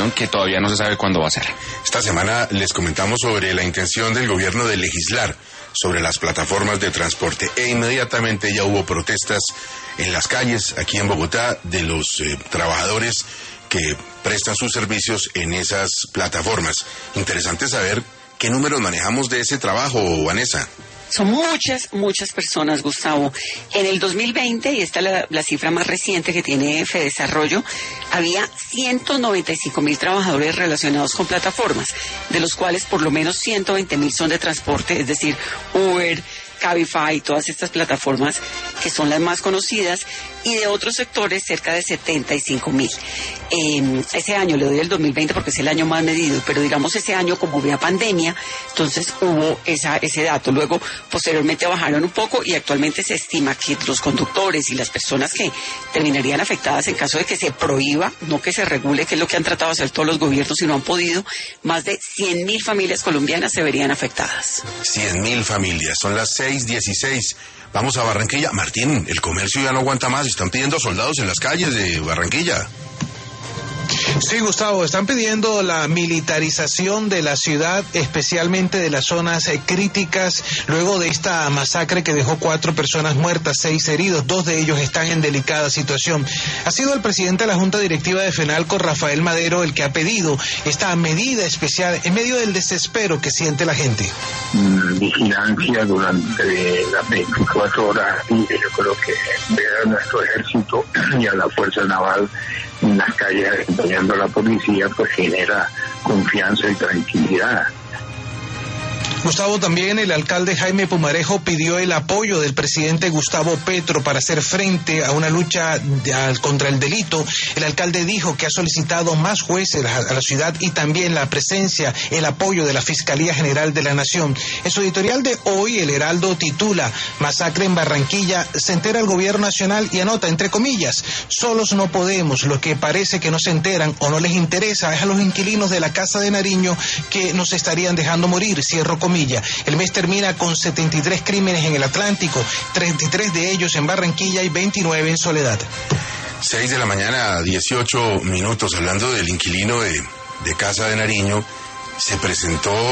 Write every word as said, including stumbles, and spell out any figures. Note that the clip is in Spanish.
licitación que todavía no se sabe cuándo va a ser. Esta semana les comentamos sobre la intención del gobierno de legislar sobre las plataformas de transporte e inmediatamente ya hubo protestas en las calles aquí en Bogotá de los eh, trabajadores que prestan sus servicios en esas plataformas. Interesante saber qué números manejamos de ese trabajo, Vanessa. Son muchas, muchas personas, Gustavo. En el dos mil veinte, y esta es la, la cifra más reciente que tiene Fedesarrollo, había ciento noventa y cinco mil trabajadores relacionados con plataformas, de los cuales por lo menos ciento veinte mil son de transporte, es decir, Uber, Cabify, todas estas plataformas que son las más conocidas, y de otros sectores cerca de setenta y cinco mil. Eh, ese año, le doy el dos mil veinte porque es el año más medido, pero digamos ese año como había pandemia, entonces hubo esa, ese dato. Luego, posteriormente bajaron un poco y actualmente se estima que los conductores y las personas que terminarían afectadas en caso de que se prohíba, no que se regule, que es lo que han tratado de hacer todos los gobiernos y no han podido, más de cien mil familias colombianas se verían afectadas. cien mil familias, son las seis dieciséis. Vamos a Barranquilla. Martín, el comercio ya no aguanta más. Están pidiendo soldados en las calles de Barranquilla. Sí, Gustavo, están pidiendo la militarización de la ciudad, especialmente de las zonas eh, críticas, luego de esta masacre que dejó cuatro personas muertas, seis heridos, dos de ellos están en delicada situación. Ha sido el presidente de la Junta Directiva de FENALCO, Rafael Madero, el que ha pedido esta medida especial en medio del desespero que siente la gente. Vigilancia durante las veinticuatro horas, y yo creo que ver a nuestro ejército y a la Fuerza Naval en las calles acompañando a la policía, pues genera confianza y tranquilidad. Gustavo, también el alcalde Jaime Pumarejo pidió el apoyo del presidente Gustavo Petro para hacer frente a una lucha de, a, contra el delito. El alcalde dijo que ha solicitado más jueces a, a la ciudad y también la presencia, el apoyo de la Fiscalía General de la Nación. En su editorial de hoy, El Heraldo titula "Masacre en Barranquilla, se entera el gobierno nacional" y anota, entre comillas, "solos no podemos, lo que parece que no se enteran o no les interesa es a los inquilinos de la Casa de Nariño que nos estarían dejando morir", cierro comillas. El mes termina con setenta y tres crímenes en el Atlántico, treinta y tres de ellos en Barranquilla y veintinueve en Soledad. seis de la mañana, dieciocho minutos, hablando del inquilino de, de Casa de Nariño, se presentó